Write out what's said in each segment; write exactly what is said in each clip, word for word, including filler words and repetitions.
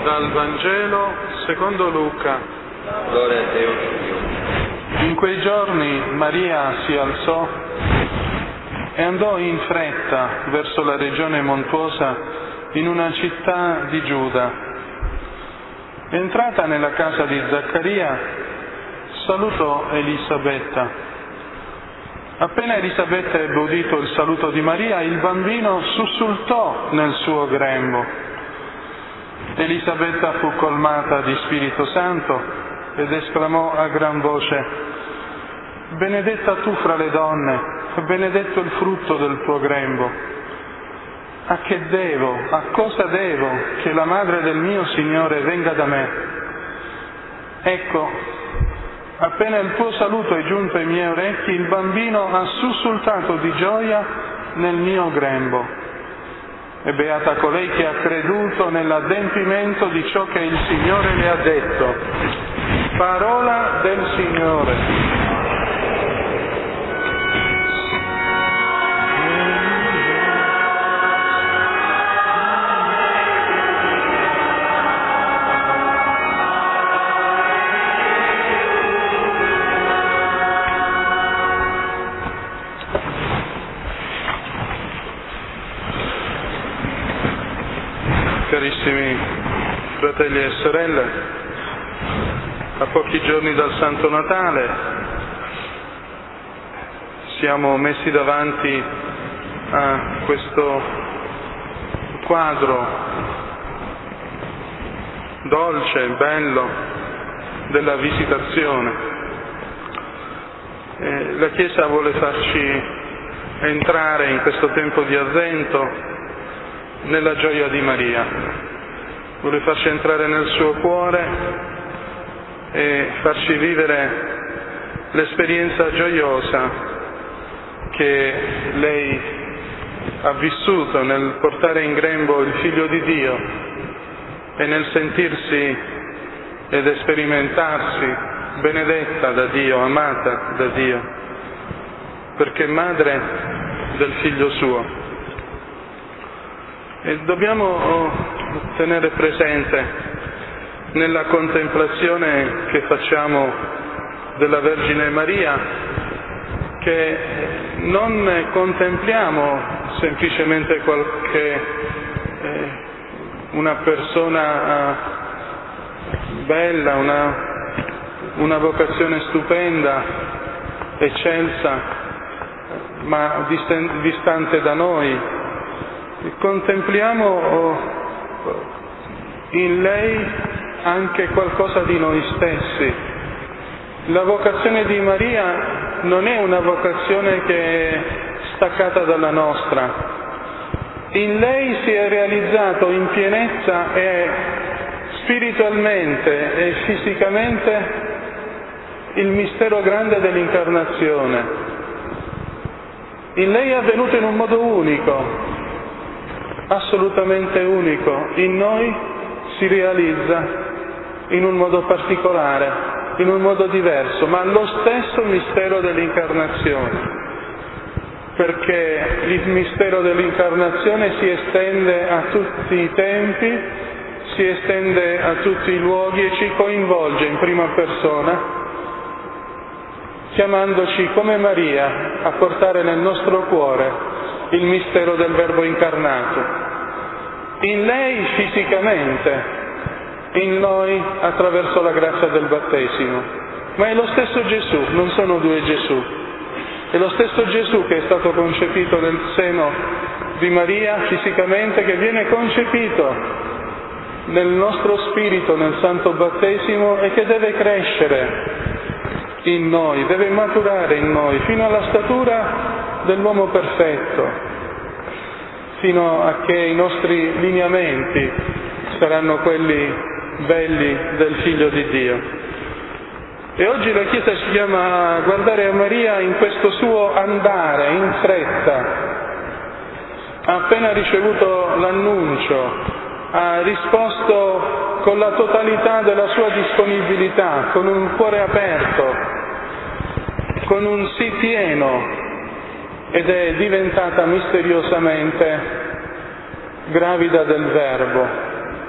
Dal Vangelo secondo Luca. Gloria a Dio, Dio. In quei giorni Maria si alzò e andò in fretta verso la regione montuosa in una città di Giuda. Entrata nella casa di Zaccaria, salutò Elisabetta. Appena Elisabetta ebbe udito il saluto di Maria, il bambino sussultò nel suo grembo. Elisabetta fu colmata di Spirito Santo ed esclamò a gran voce: «Benedetta tu fra le donne, e benedetto il frutto del tuo grembo. A che devo, a cosa devo che la madre del mio Signore venga da me? Ecco, appena il tuo saluto è giunto ai miei orecchi, il bambino ha sussultato di gioia nel mio grembo. E beata colei che ha creduto nell'adempimento di ciò che il Signore le ha detto». Parola del Signore. Carissimi fratelli e sorelle, a pochi giorni dal Santo Natale siamo messi davanti a questo quadro dolce, bello, della visitazione. E la Chiesa vuole farci entrare in questo tempo di Avvento nella gioia di Maria, vuole farci entrare nel suo cuore e farci vivere l'esperienza gioiosa che lei ha vissuto nel portare in grembo il Figlio di Dio e nel sentirsi ed sperimentarsi benedetta da Dio, amata da Dio, perché madre del Figlio suo. E dobbiamo tenere presente nella contemplazione che facciamo della Vergine Maria che non contempliamo semplicemente qualche eh, una persona bella, una, una vocazione stupenda, eccelsa, ma distan- distante da noi. Contempliamo in lei anche qualcosa di noi stessi. La vocazione di Maria non è una vocazione che è staccata dalla nostra. In lei si è realizzato in pienezza e spiritualmente e fisicamente il mistero grande dell'incarnazione. In lei è avvenuto in un modo unico, assolutamente unico. In noi si realizza in un modo particolare, in un modo diverso, ma lo stesso mistero dell'incarnazione, perché il mistero dell'incarnazione si estende a tutti i tempi, si estende a tutti i luoghi e ci coinvolge in prima persona, chiamandoci come Maria a portare nel nostro cuore il mistero del Verbo incarnato. In lei fisicamente, in noi attraverso la grazia del battesimo. Ma è lo stesso Gesù, non sono due Gesù. È lo stesso Gesù che è stato concepito nel seno di Maria fisicamente, che viene concepito nel nostro spirito, nel santo battesimo, e che deve crescere in noi, deve maturare in noi fino alla statura dell'uomo perfetto, fino a che i nostri lineamenti saranno quelli belli del Figlio di Dio. E oggi la Chiesa ci chiama a guardare a Maria in questo suo andare in fretta. Ha appena ricevuto l'annuncio, ha risposto con la totalità della sua disponibilità, con un cuore aperto, con un sì pieno, ed è diventata misteriosamente gravida del Verbo.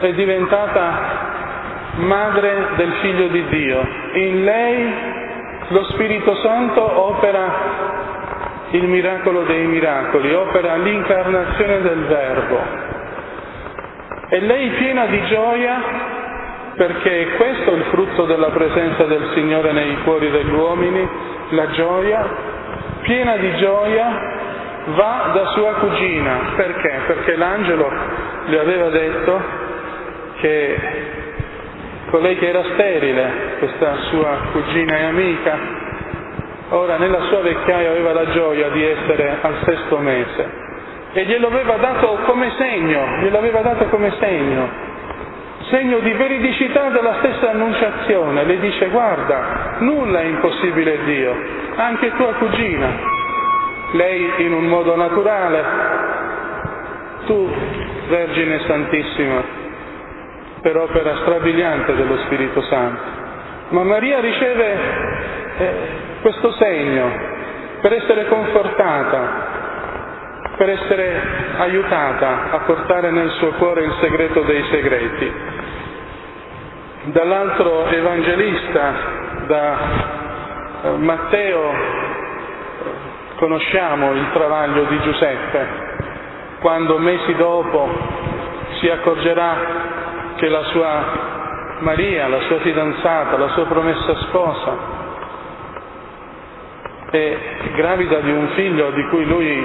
è diventata madre del Figlio di Dio. In lei lo Spirito Santo opera il miracolo dei miracoli, opera l'incarnazione del Verbo. E lei piena di gioia, perché questo è il frutto della presenza del Signore nei cuori degli uomini, la gioia, piena di gioia va da sua cugina. Perché? Perché l'angelo le aveva detto che colei che era sterile, questa sua cugina e amica, ora nella sua vecchiaia aveva la gioia di essere al sesto mese e glielo aveva dato come segno, glielo aveva dato come segno, segno di veridicità della stessa annunciazione. Le dice: guarda, nulla è impossibile a Dio, anche tua cugina. Lei in un modo naturale, tu, Vergine Santissima, per opera strabiliante dello Spirito Santo. Ma Maria riceve eh, questo segno per essere confortata, per essere aiutata a portare nel suo cuore il segreto dei segreti. Dall'altro evangelista, da eh, Matteo, conosciamo il travaglio di Giuseppe, quando mesi dopo si accorgerà che la sua Maria, la sua fidanzata, la sua promessa sposa, è gravida di un figlio di cui lui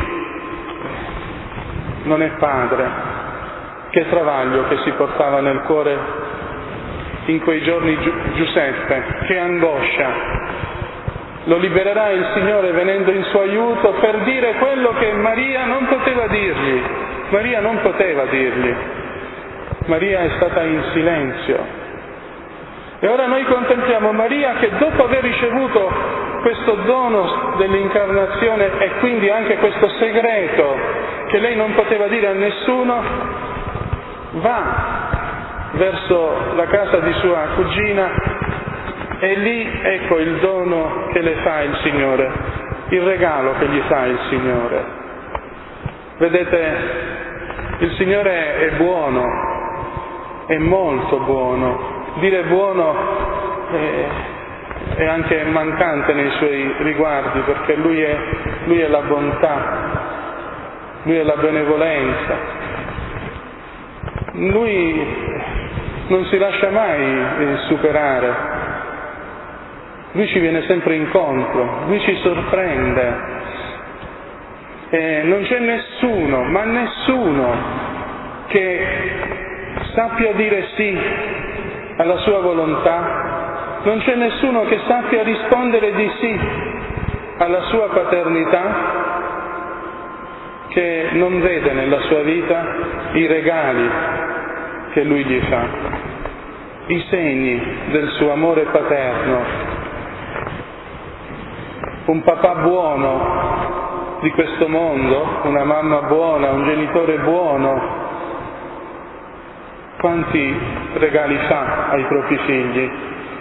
non è padre. Che travaglio che si portava nel cuore in quei giorni Gi- Giuseppe, che angoscia. Lo libererà il Signore venendo in suo aiuto per dire quello che Maria non poteva dirgli. Maria non poteva dirgli. Maria è stata in silenzio. E ora noi contempliamo Maria che dopo aver ricevuto questo dono dell'incarnazione e quindi anche questo segreto che lei non poteva dire a nessuno, va verso la casa di sua cugina e lì ecco il dono che le fa il Signore, il regalo che gli fa il Signore. Vedete, il Signore è buono, è molto buono. Dire buono è, è anche mancante nei suoi riguardi, perché Lui è, lui è la bontà, Lui è la benevolenza. Lui non si lascia mai superare, Lui ci viene sempre incontro, Lui ci sorprende. E non c'è nessuno, ma nessuno, che sappia dire sì alla sua volontà, non c'è nessuno che sappia rispondere di sì alla sua paternità, che non vede nella sua vita i regali che Lui gli fa, i segni del suo amore paterno. Un papà buono di questo mondo, una mamma buona, un genitore buono, quanti regali fa ai propri figli?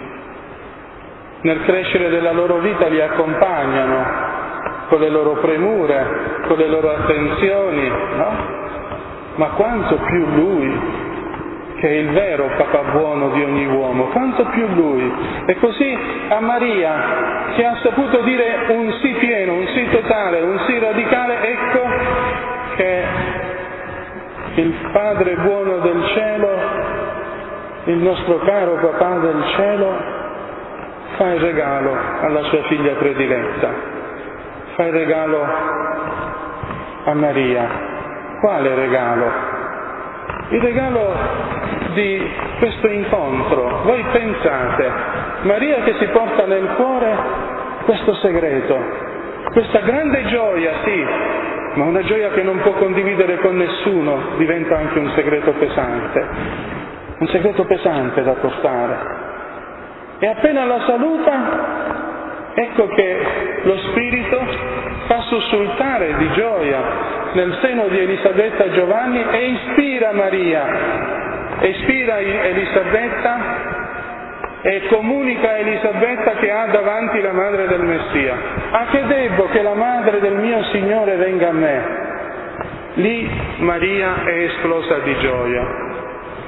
Nel crescere della loro vita li accompagnano con le loro premure, con le loro attenzioni, no? Ma quanto più Lui, che è il vero papà buono di ogni uomo, quanto più Lui. E così a Maria, che ha saputo dire un sì pieno, un sì totale, un sì radicale, ecco che il Padre buono del cielo, il nostro caro papà del cielo, fa il regalo alla sua figlia prediletta, fa il regalo a Maria. Quale regalo? Il regalo di questo incontro. Voi pensate, Maria che si porta nel cuore questo segreto, questa grande gioia, sì, ma una gioia che non può condividere con nessuno, diventa anche un segreto pesante, un segreto pesante da portare. E appena la saluta, ecco che lo Spirito fa sussultare di gioia nel seno di Elisabetta e Giovanni e ispira Maria, ispira Elisabetta e comunica a Elisabetta che ha davanti la madre del Messia. A che debbo che la madre del mio Signore venga a me? Lì Maria è esplosa di gioia.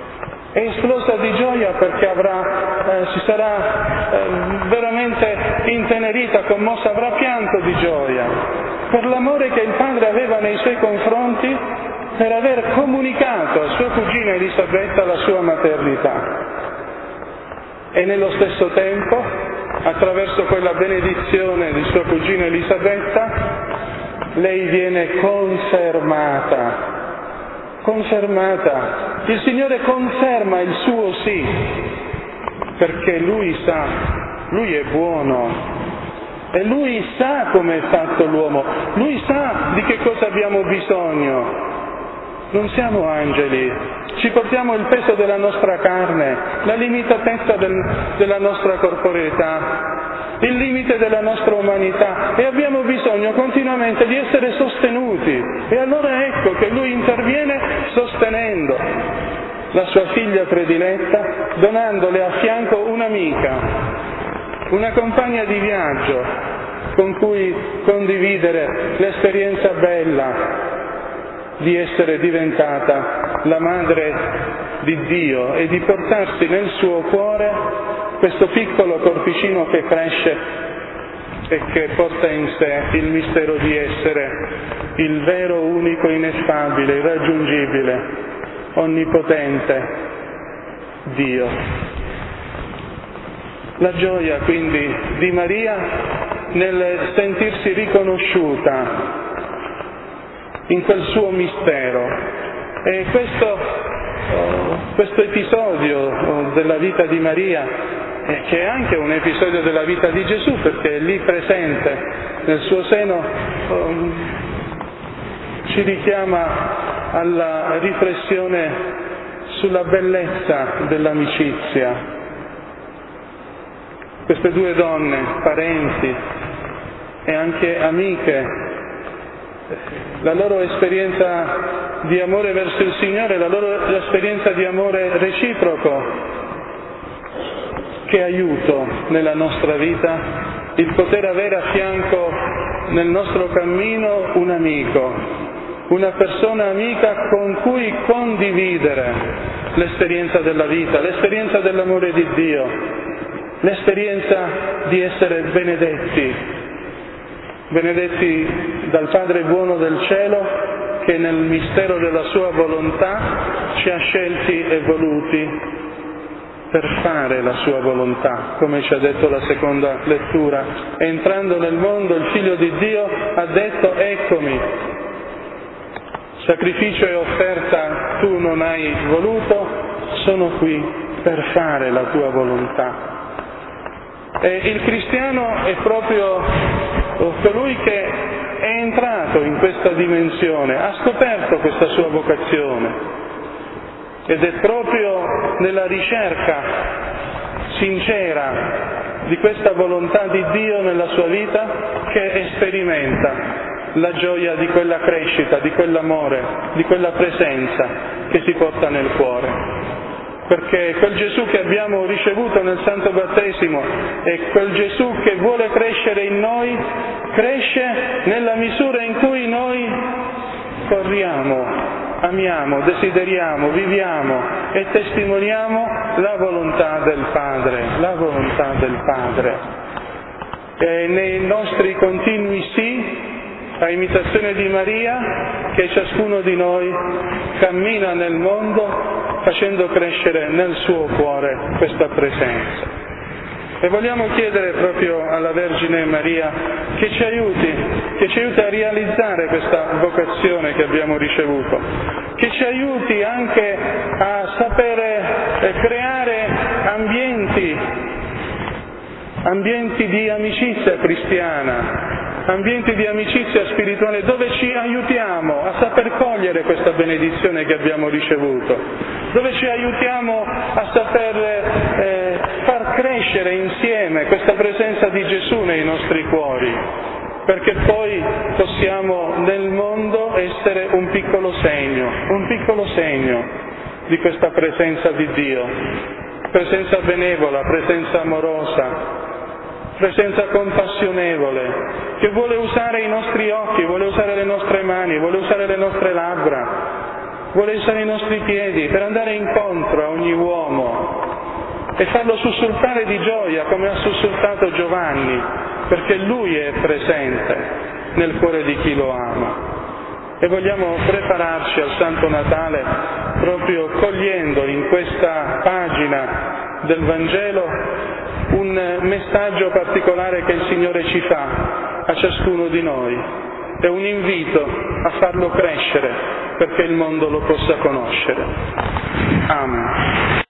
è esplosa di gioia perché avrà, eh, si sarà eh, veramente intenerita, commossa, avrà pianto di gioia per l'amore che il padre aveva nei suoi confronti, per aver comunicato a sua cugina Elisabetta la sua maternità. E nello stesso tempo, attraverso quella benedizione di sua cugina Elisabetta, lei viene confermata. Confermata. Il Signore conferma il suo sì, perché Lui sa, Lui è buono e Lui sa come è fatto l'uomo, Lui sa di che cosa abbiamo bisogno. Non siamo angeli, ci portiamo il peso della nostra carne, la limitatezza del, della nostra corporeità, il limite della nostra umanità e abbiamo bisogno continuamente di essere sostenuti. E allora ecco che Lui interviene sostenendo la sua figlia prediletta, donandole a fianco un'amica, una compagna di viaggio con cui condividere l'esperienza bella di essere diventata la madre di Dio e di portarsi nel suo cuore questo piccolo corpicino che cresce e che porta in sé il mistero di essere il vero, unico, ineffabile, irraggiungibile, onnipotente Dio. La gioia quindi di Maria nel sentirsi riconosciuta in quel suo mistero. E questo, questo episodio della vita di Maria, eh, che è anche un episodio della vita di Gesù, perché è lì presente nel suo seno, um, ci richiama alla riflessione sulla bellezza dell'amicizia. Queste due donne, parenti e anche amiche, la loro esperienza di amore verso il Signore, la loro esperienza di amore reciproco, che aiuto nella nostra vita, il poter avere a fianco nel nostro cammino un amico, una persona amica con cui condividere l'esperienza della vita, l'esperienza dell'amore di Dio, l'esperienza di essere benedetti. Benedetti dal Padre buono del cielo che nel mistero della sua volontà ci ha scelti e voluti per fare la sua volontà, come ci ha detto la seconda lettura. Entrando nel mondo il Figlio di Dio ha detto: eccomi, sacrificio e offerta tu non hai voluto, sono qui per fare la tua volontà. E il cristiano è proprio colui che è entrato in questa dimensione, ha scoperto questa sua vocazione ed è proprio nella ricerca sincera di questa volontà di Dio nella sua vita che sperimenta la gioia di quella crescita, di quell'amore, di quella presenza che si porta nel cuore. Perché quel Gesù che abbiamo ricevuto nel Santo Battesimo è quel Gesù che vuole crescere in noi, cresce nella misura in cui noi corriamo, amiamo, desideriamo, viviamo e testimoniamo la volontà del Padre, la volontà del Padre. E nei nostri continui sì, a imitazione di Maria, che ciascuno di noi cammina nel mondo facendo crescere nel suo cuore questa presenza. E vogliamo chiedere proprio alla Vergine Maria che ci aiuti, che ci aiuti a realizzare questa vocazione che abbiamo ricevuto, che ci aiuti anche a sapere creare ambienti, ambienti di amicizia cristiana, ambienti di amicizia spirituale dove ci aiutiamo a saper cogliere questa benedizione che abbiamo ricevuto, dove ci aiutiamo a saper eh, far crescere insieme questa presenza di Gesù nei nostri cuori, perché poi possiamo nel mondo essere un piccolo segno, un piccolo segno di questa presenza di Dio, presenza benevola, presenza amorosa, presenza compassionevole, che vuole usare i nostri occhi, vuole usare le nostre mani, vuole usare le nostre labbra, vuole usare i nostri piedi per andare incontro a ogni uomo e farlo sussultare di gioia come ha sussultato Giovanni, perché lui è presente nel cuore di chi lo ama. E vogliamo prepararci al Santo Natale proprio cogliendo in questa pagina del Vangelo un messaggio particolare che il Signore ci fa a ciascuno di noi. È un invito a farlo crescere perché il mondo lo possa conoscere. Amen.